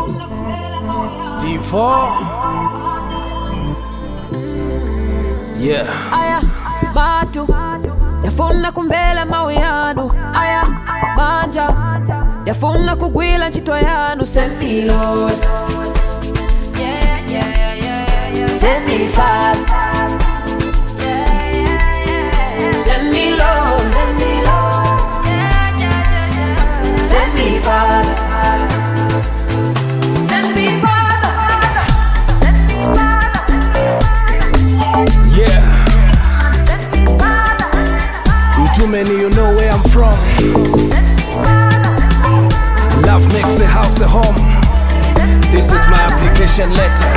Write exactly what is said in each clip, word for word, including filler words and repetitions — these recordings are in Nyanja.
Steve four. Yeah. Aya, batu yafuna kumvela mawe yanu. Aya, manja yafuna kugwila ntchito yanu. Send me Lord, yeah, yeah, yeah, yeah. Send me Father, yeah, yeah, yeah. Send me Lord, send me Lord, yeah, yeah, yeah. Send me Father, send me Father, send me Father. Yeah. Too many, you know where I'm from. Love makes a house a home. This is my application letter.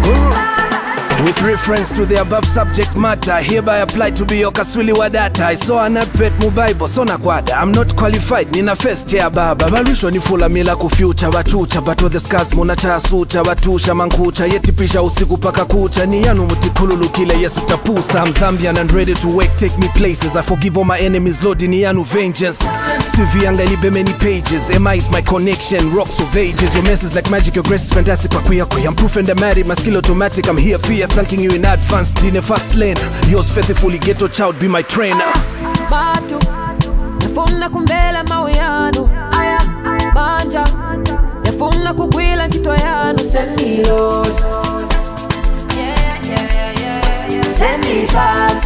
With reference to the above subject matter, hereby apply to be your kaswili wa data. I saw an advert mu Bible, so nakwada. I'm not qualified, nina faith chair baba. Barisho ni fula mila kufuture wachucha. But with the scars muna cha sucha watusha mankucha. Yeti pisha usiku paka kucha. Ni yanu mutikululu kile yesu tapusa. I'm Zambian and ready to work, take me places. I forgive all my enemies, Lord ni yanu vengeance. C V anga libe many pages. M I is my connection, rocks of ages. Your message like magic, your grace is fantastic. I'm proof and I'm married, my skill automatic. I'm here for you, thanking you in advance. In the fast lane, yours faithfully, ghetto child, be my trainer. Batu yafuna kumvela mawe yanu. Aya, manja yafuna kugwila ntchito yanu. Send me Lord, yeah, yeah, yeah, yeah. Send me Father,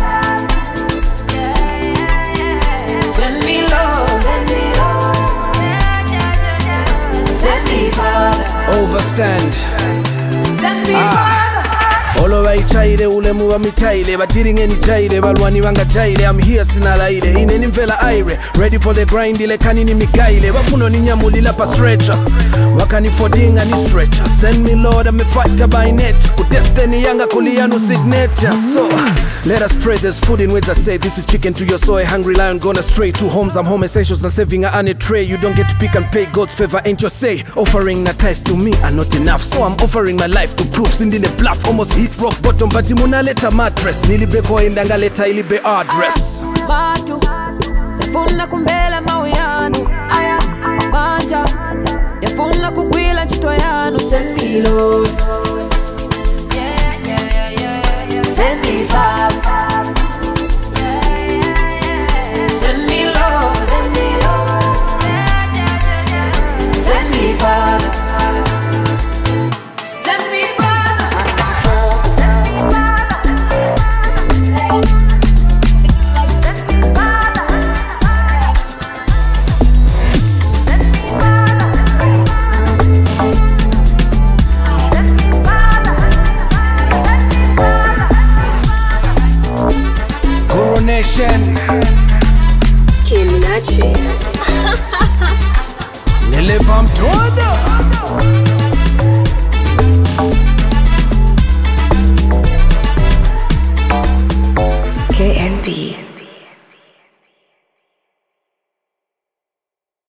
yeah, yeah, yeah. Send me Lord, send me Lord, yeah, yeah, yeah. Send me Father, Overstand. send me Ah. Father. Olo waichaile ule muwa mitaile batiringe ni jaile balwani wanga jaile. I'm here sina laile ine ni mvela aire. Ready for the grind ile kanini mikaile. Wafuno ni nyamulila pa stretcher wakani fodinga ni stretcher. Send me Lord, I'm a fighter by nature. Ku destiny yanga kulianu signature. So let us pray, there's food in words I say. This is chicken to your soul, hungry lion gone astray. Two homes, I'm home essentials and saving a honey tray. You don't get to pick and pay, God's favor ain't your say. Offering a tithe to me are not enough, so I'm offering my life to prove. Sinding the bluff, almost hit rock bottom, but imuna leta mattress. Nilibeko indanga leta ilibe address. Batu yafuna kumvela mawe yanu. Aya, manja yafuna kugwila ntchito yanu. Send me Lord, yeah, yeah, yeah, yeah. Send me Father, yeah, yeah, yeah. Send me Lord, send me Lord, yeah, yeah, yeah. Send me Father, send me Father, Coronation. Kimnachi. Nilipam toda.